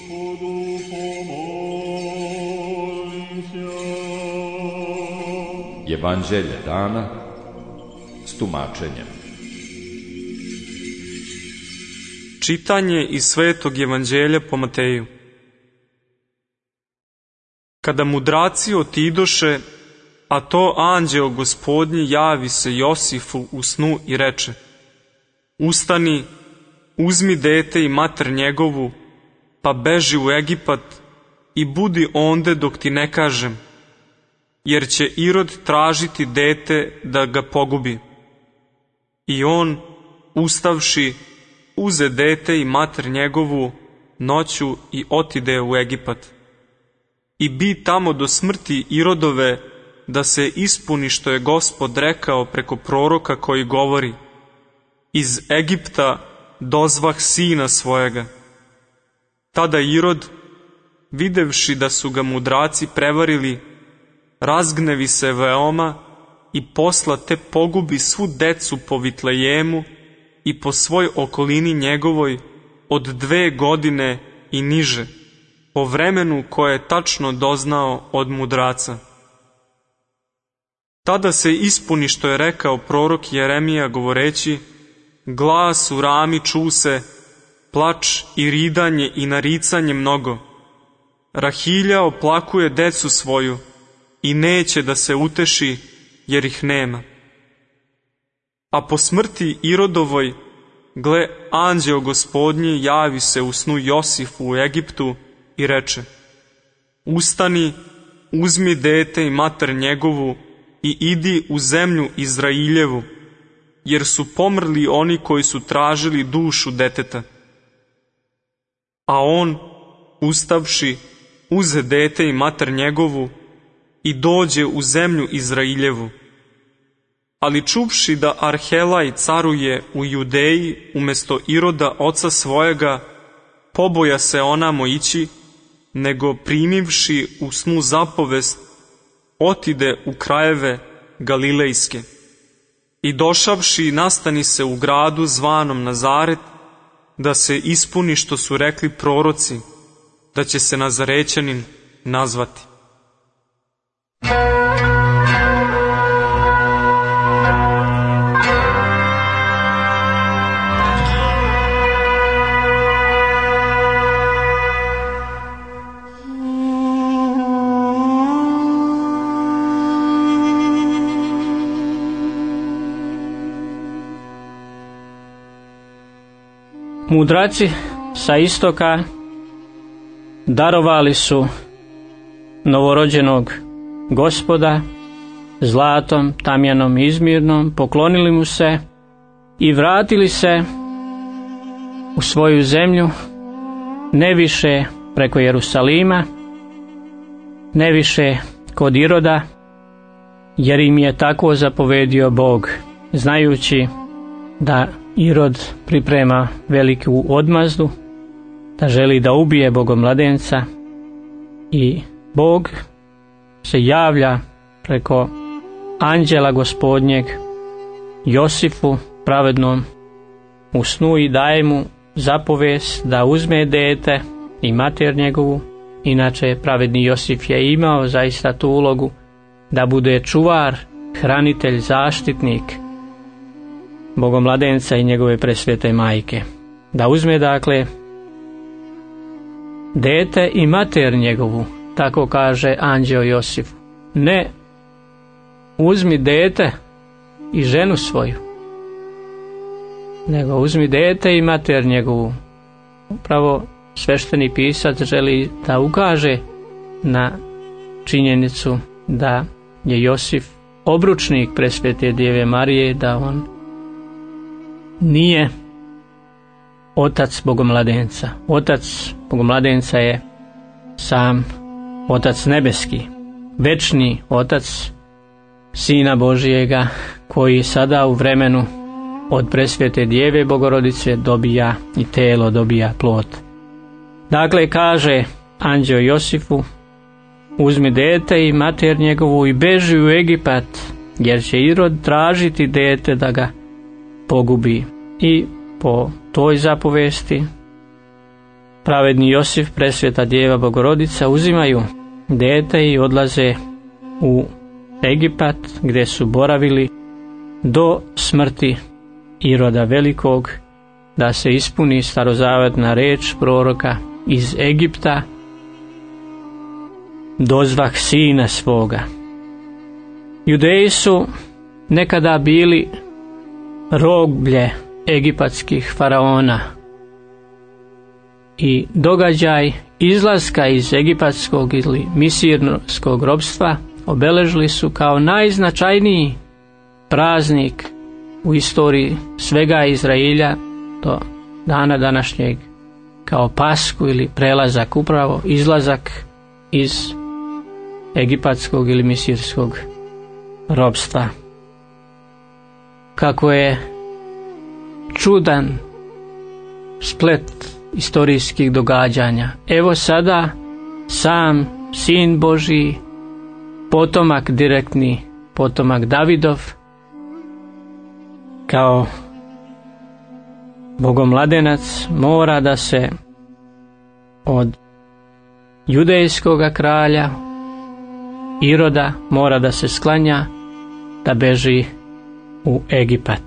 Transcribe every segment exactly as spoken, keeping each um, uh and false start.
Evanđelje dana s tumačenjem. Čitanje iz Svetog Evanđelja po Mateju. Kada mudraci otidoše, a to anđeo Gospodnji javi se Josifu u snu i reče: Ustani, uzmi dete i mater njegovu, pa beži u Egipat i budi onde dok ti ne kažem, jer će Irod tražiti dete da ga pogubi. I on, ustavši, uze dete i mater njegovu noću i otide u Egipat. I bi tamo do smrti Irodove, da se ispuni što je Gospod rekao preko proroka koji govori: Iz Egipta dozvah sina svojega. Tada Irod, videvši da su ga mudraci prevarili, razgnevi se veoma i posla te pogubi svu decu po Vitlejemu i po svoj okolini njegovoj od dve godine i niže, po vremenu koje je tačno doznao od mudraca. Tada se ispuni što je rekao prorok Jeremija govoreći: Glas u rami ču se, plač i ridanje i naricanje mnogo. Rahilja oplakuje decu svoju i neće da se uteši, jer ih nema. A po smrti Irodovoj, gle, anđeo Gospodnji javi se u snu Josifu u Egiptu i reče: Ustani, uzmi dete i mater njegovu i idi u zemlju Izrailjevu, jer su pomrli oni koji su tražili dušu deteta. A on, ustavši, uze dete i mater njegovu i dođe u zemlju Izrailjevu. Ali čuvši da Arhelaj caruje u Judeji umesto Iroda oca svojega, poboja se onamo ići, nego primivši u snu zapovest, otide u krajeve Galilejske. I došavši nastani se u gradu zvanom Nazaret, da se ispuni što su rekli proroci, da će se Nazarećanin nazvati. Mudraci sa istoka darovali su novorođenog Gospoda zlatom, tamjanom i izmirnom, poklonili mu se i vratili se u svoju zemlju, ne više preko Jerusalima, ne više kod Iroda, jer im je tako zapovedio Bog, znajući da Irod priprema veliku odmazdu, da želi da ubije bogomladenca, i Bog se javlja preko anđela Gospodnjeg Josifu pravednom u snu i daje mu zapovest da uzme dete i mater njegovu. Inače, pravedni Josif je imao zaista tu ulogu da bude čuvar, hranitelj, zaštitnik bogomladenca i njegove presvete majke. Da uzme dakle dete i mater njegovu, tako kaže anđeo Josifu. Ne uzmi dete i ženu svoju, nego uzmi dete i mater njegovu. Upravo svešteni pisac želi da ukaže na činjenicu da je Josif obručnik presvete Djeve Marije, da on nije otac bogomladenca. Otac bogomladenca je sam Otac nebeski, večni Otac Sina Božijega, koji sada u vremenu od presvete Djeve Bogorodice dobija i telo, dobija plod. Dakle, kaže anđeo Josifu: uzmi dete i mater njegovu i beži u Egipat, jer će Irod tražiti dete da ga pogubi. I po toj zapovesti pravedni Josif, presveta Djeva Bogorodica uzimaju dete i odlaze u Egipat, gdje su boravili do smrti Iroda Velikog, da se ispuni starozavetna reč proroka: iz Egipta dozvah sina svoga. Judeji su nekada bili roblje egipatskih faraona i događaj izlaska iz egipatskog ili misirskog ropstva obeležili su kao najznačajniji praznik u istoriji svega Izraelja do dana današnjeg, kao Pasku ili prelazak, upravo izlazak iz egipatskog ili misirskog ropstva. Kako je čudan splet istorijskih događanja. Evo sada sam Sin Božji, potomak direktni, potomak Davidov, kao bogomladenac mora da se od judejskog kralja Iroda mora da se sklanja, da beži u Egipat.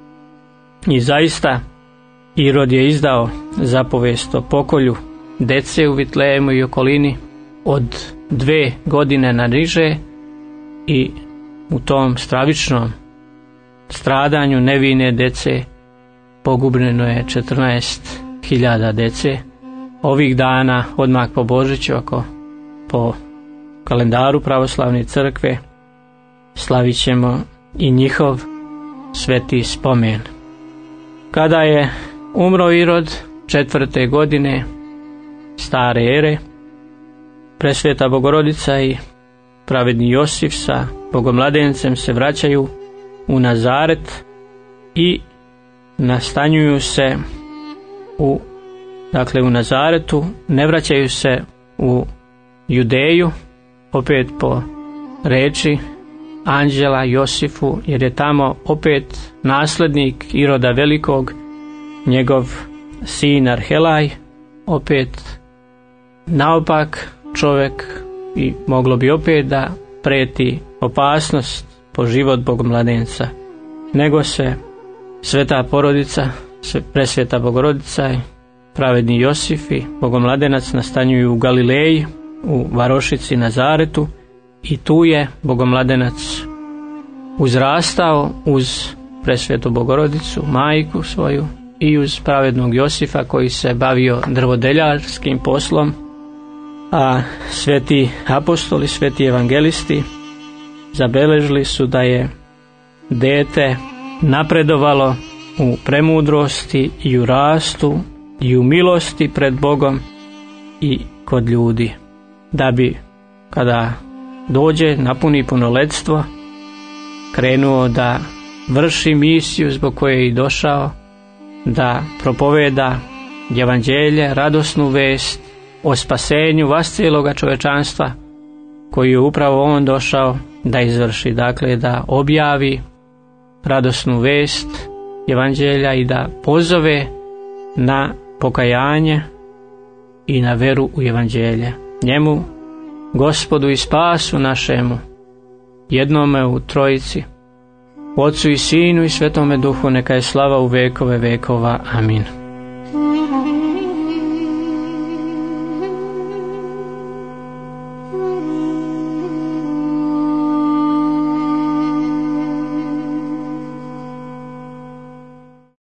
I zaista Irod je izdao zapovest o pokolju dece u Vitlejemu i okolini od dve godine na niže, i u tom stravičnom stradanju nevine dece pogubljeno je četrnaest hiljada dece. Ovih dana, odmah po Božiću, ako po kalendaru pravoslavne crkve, slavit ćemo i njihov sveti spomen. Kada je umro Irod četvrte godine stare ere, presveta Bogorodica i pravedni Josif sa bogomladencem se vraćaju u Nazaret i nastanjuju se u, dakle u Nazaretu, ne vraćaju se u Judeju, opet po reči anđela Josifu, jer je tamo opet naslednik Iroda Velikog, njegov sin Arhelaj, opet naopak čovjek, i moglo bi opet da preti opasnost po život bogomladenca, nego se sveta porodica, presveta Bogorodica i pravedni Josif i bogomladenac nastanjuju u Galileji, u varošici Nazaretu, i tu je bogomladenac uzrastao uz presvetu Bogorodicu, majku svoju, i uz pravednog Josifa koji se bavio drvodeljarskim poslom, a sveti apostoli, sveti evangelisti zabeležili su da je dete napredovalo u premudrosti i u rastu i u milosti pred Bogom i kod ljudi, da bi kada dođe, napuni punoletstvo, krenuo da vrši misiju zbog koje je i došao, da propoveda evanđelje, radosnu vest o spasenju vas cijeloga čovečanstva, koju je upravo on došao da izvrši, dakle da objavi radosnu vest evanđelja i da pozove na pokajanje i na veru u evanđelje. Njemu, Gospodu i spasu našemu, jednome u Trojici, Otcu i Sinu i Svetome Duhu, neka je slava u vekove vekova. Amin.